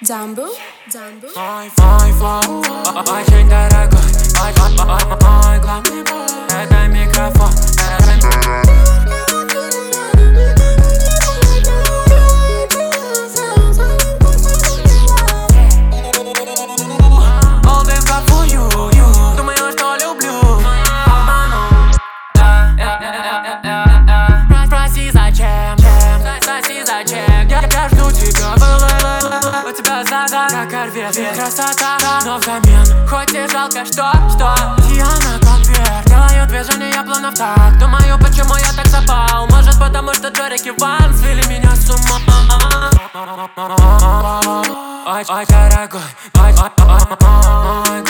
Дамбу. Мой флоу очень дорогой, мой главный бой — это микрофон. All this love for you, думаю, что люблю. Спроси зачем, спроси зачем. Я жду тебя, у тебя загар, как корвет, красота. Но взамен, хоть и жалко, что я на конверт. Делаю движение плавно в такт. Думаю, почему я так запал. Может, потому что Джерики Ван свели меня с ума. Очень дорогой, мой